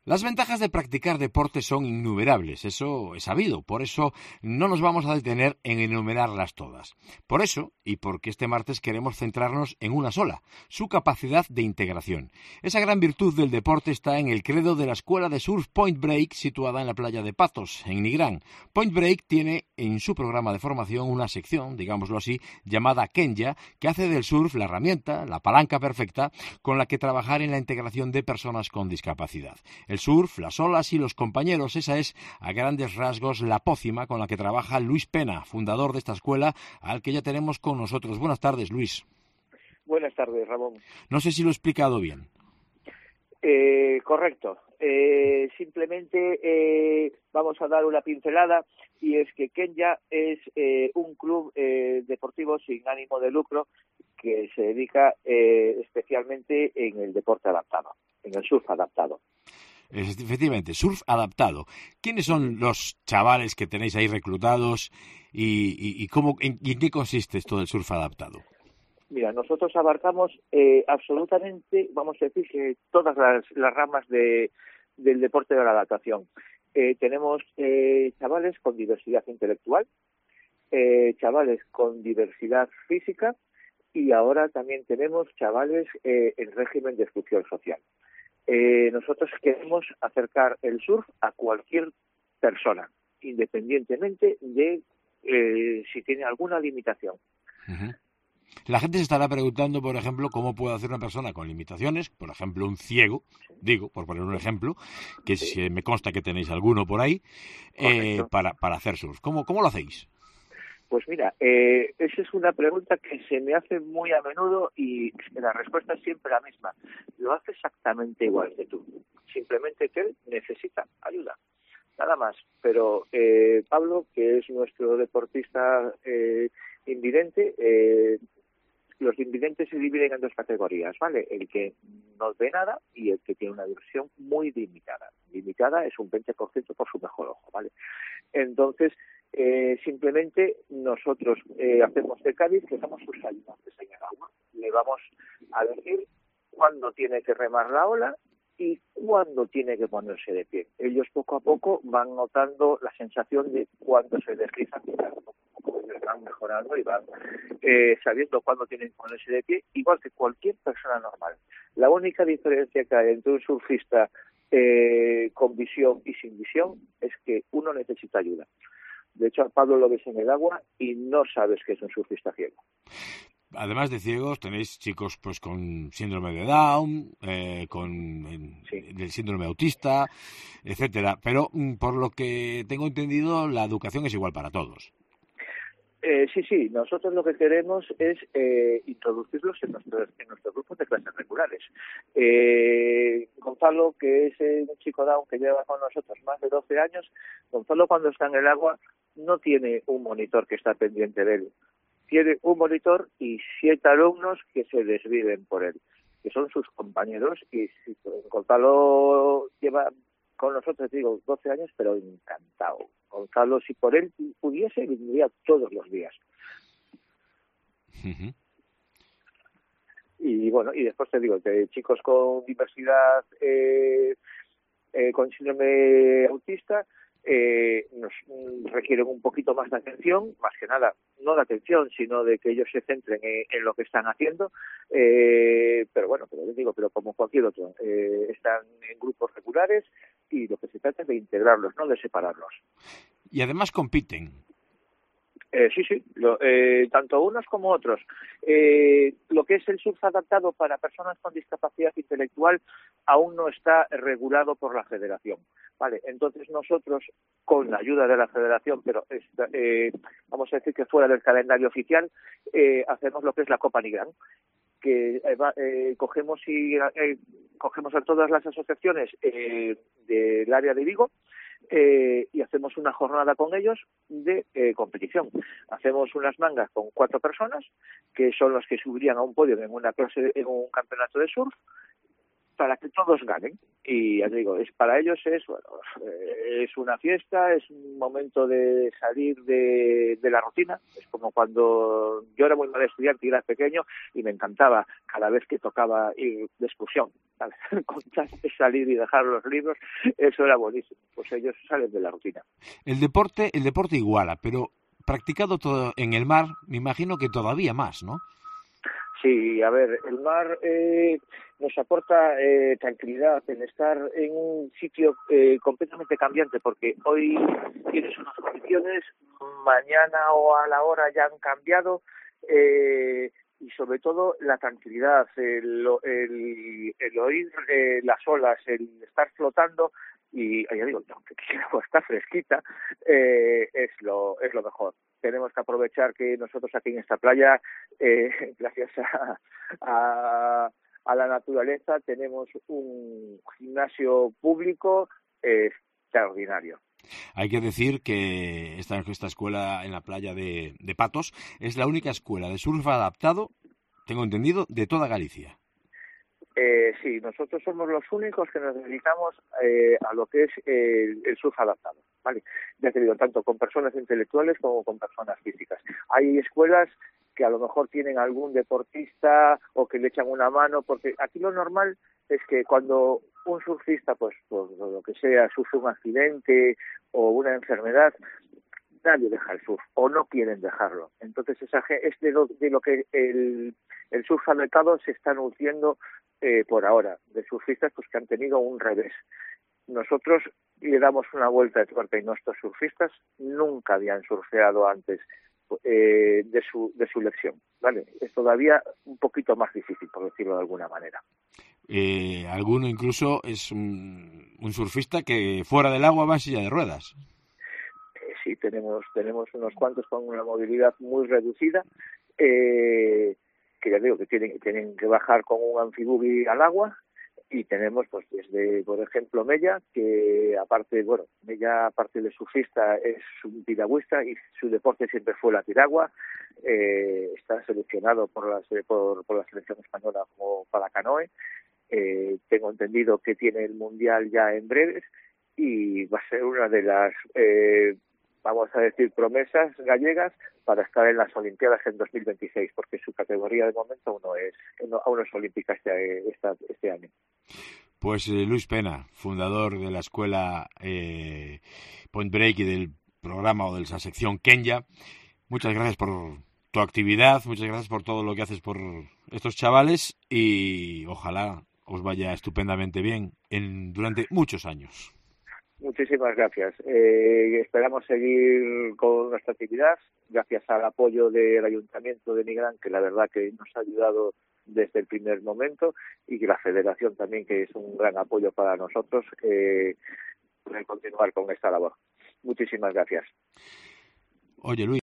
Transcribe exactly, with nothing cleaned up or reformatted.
Las ventajas de practicar deporte son innumerables, eso es sabido, por eso no nos vamos a detener en enumerarlas todas. Por eso, y porque este martes queremos centrarnos en una sola, su capacidad de integración. Esa gran virtud del deporte está en el credo de la escuela de surf Point Break, situada en la playa de Patos, en Nigrán. Point Break tiene en su programa de formación una sección, digámoslo así, llamada Kenya, que hace del surf la herramienta, la palanca perfecta, con la que trabajar en la integración de personas con discapacidad. El surf, las olas y los compañeros, esa es a grandes rasgos la pócima con la que trabaja Luis Pena, fundador de esta escuela, al que ya tenemos con nosotros. Buenas tardes, Luis. Buenas tardes, Ramón. No sé si lo he explicado bien. Eh, correcto. Eh, simplemente eh, vamos a dar una pincelada, y es que Kenya es eh, un club eh, deportivo sin ánimo de lucro que se dedica eh, especialmente en el deporte adaptado, en el surf adaptado. Efectivamente, surf adaptado. ¿Quiénes son los chavales que tenéis ahí reclutados y, y, y, cómo, en, y en qué consiste esto del surf adaptado? Mira, nosotros abarcamos eh, absolutamente, vamos a decir, que todas las, las ramas de, del deporte de la adaptación. Eh, tenemos eh, chavales con diversidad intelectual, eh, chavales con diversidad física, y ahora también tenemos chavales eh, en régimen de exclusión social. Eh, nosotros queremos acercar el surf a cualquier persona, independientemente de eh, si tiene alguna limitación. Uh-huh. La gente se estará preguntando, por ejemplo, cómo puede hacer una persona con limitaciones, por ejemplo, un ciego, digo, por poner un ejemplo, que Sí. si me consta que tenéis alguno por ahí, eh, para, para hacer surf. ¿Cómo, cómo lo hacéis? Pues mira, eh, esa es una pregunta que se me hace muy a menudo, y la respuesta es siempre la misma. Lo hace exactamente igual que tú. Simplemente que él necesita ayuda. Nada más. Pero eh, Pablo, que es nuestro deportista eh, invidente, eh, los invidentes se dividen en dos categorías, ¿vale? El que no ve nada y el que tiene una visión muy limitada. Limitada es un veinte por ciento por su mejor ojo, ¿vale? Entonces, eh, simplemente nosotros eh, hacemos de Cádiz, que somos sus ayudantes en el agua. Le vamos a decir cuándo tiene que remar la ola y cuándo tiene que ponerse de pie. Ellos poco a poco van notando la sensación de cuándo se deslizan, van mejorando y van eh, sabiendo cuándo tienen que ponerse de pie, igual que cualquier persona normal. La única diferencia que hay entre un surfista eh, con visión y sin visión es que uno necesita ayuda. De hecho, a Pablo lo ves en el agua y no sabes que es un surfista ciego. Además de ciegos, tenéis chicos pues con síndrome de Down, eh, con en, Sí. el síndrome autista, etcétera. Pero por lo que tengo entendido, la educación es igual para todos. Eh, sí, sí, nosotros lo que queremos es eh, introducirlos en nuestros, en nuestros grupos de clases regulares. Eh, Gonzalo, que es eh, un chico Down que lleva con nosotros más de doce años, Gonzalo cuando está en el agua no tiene un monitor que está pendiente de él. Tiene un monitor y siete alumnos que se desviven por él, que son sus compañeros, y si Gonzalo lleva con nosotros, digo, doce años, pero encantado. Gonzalo, si por él pudiese, vendría todos los días. Uh-huh. Y bueno, y después te digo, que chicos con diversidad, eh, eh, con síndrome autista, eh, nos requieren un poquito más de atención, más que nada, no de atención, sino de que ellos se centren en, en lo que están haciendo, eh, pero bueno, pero les digo, pero como cualquier otro, eh, están en grupos regulares y lo que se trata es de integrarlos, no de separarlos. Y además compiten. Eh, sí, sí, lo, eh, tanto unos como otros. Eh, lo que es el surf adaptado para personas con discapacidad intelectual aún no está regulado por la Federación. Vale, entonces nosotros, con la ayuda de la Federación, pero esta, eh, vamos a decir que fuera del calendario oficial, eh, hacemos lo que es la Copa Nigrán, que eh, va, eh, cogemos y eh, cogemos a todas las asociaciones eh, del área de Vigo. Eh, y hacemos una jornada con ellos de eh, competición. Hacemos unas mangas con cuatro personas, que son los que subirían a un podio en una clase, en un campeonato de surf, para que todos ganen. Y ya te digo, es para ellos es bueno, es una fiesta, es un momento de salir de, de la rutina. Es como cuando yo era muy mal estudiante y era pequeño y me encantaba cada vez que tocaba ir de excursión, ¿sabes? Contar, salir y dejar los libros, eso era buenísimo. Pues ellos salen de la rutina. El deporte, el deporte iguala, pero practicado todo en el mar, me imagino que todavía más, ¿no? Sí, a ver, el mar eh, nos aporta eh, tranquilidad en estar en un sitio eh, completamente cambiante, porque hoy tienes unas condiciones, mañana o a la hora ya han cambiado, eh, y sobre todo la tranquilidad, el, el, el oír eh, las olas, el estar flotando, y ya digo, aunque el agua está fresquita, eh, es lo es lo mejor. Tenemos que aprovechar que nosotros aquí en esta playa, eh, gracias a, a, a la naturaleza, tenemos un gimnasio público eh, extraordinario. Hay que decir que esta, esta escuela en la playa de, de Patos es la única escuela de surf adaptado, tengo entendido, de toda Galicia. Eh, sí, nosotros somos los únicos que nos dedicamos eh, a lo que es el, el surf adaptado, ¿vale? Ya te digo, tanto con personas intelectuales como con personas físicas. Hay escuelas que a lo mejor tienen algún deportista o que le echan una mano, porque aquí lo normal es que cuando un surfista, pues por lo que sea, sufre un accidente o una enfermedad, nadie deja el surf o no quieren dejarlo. Entonces esa es de lo, de lo que el, el surf adaptado se está nutriendo eh, por ahora, de surfistas pues que han tenido un revés. Nosotros le damos una vuelta de tuerca y nuestros surfistas nunca habían surfeado antes eh, de su de su lección, ¿vale? Es todavía un poquito más difícil, por decirlo de alguna manera. Eh, alguno incluso es un, un surfista que fuera del agua va en silla de ruedas. Sí, tenemos tenemos unos cuantos con una movilidad muy reducida, eh, que ya digo que tienen, tienen que bajar con un anfibuggy al agua, y tenemos pues desde, por ejemplo, Mella, que aparte, bueno, Mella aparte de surfista es un piragüista y su deporte siempre fue la piragua, eh, está seleccionado por la, por, por la selección española como para canoe, eh, tengo entendido que tiene el mundial ya en breves y va a ser una de las eh, vamos a decir, promesas gallegas para estar en las Olimpiadas en dos mil veintiséis, porque su categoría de momento aún no es, aún no es olímpica este, esta, este año. Pues eh, Luis Pena, fundador de la escuela eh, Point Break y del programa o de esa sección Kenya, muchas gracias por tu actividad, muchas gracias por todo lo que haces por estos chavales y ojalá os vaya estupendamente bien en, durante muchos años. Muchísimas gracias. Eh, esperamos seguir con nuestra actividad, gracias al apoyo del Ayuntamiento de Nigrán, que la verdad que nos ha ayudado desde el primer momento, y que la Federación también, que es un gran apoyo para nosotros, eh, poder continuar con esta labor. Muchísimas gracias. Oye, Luis.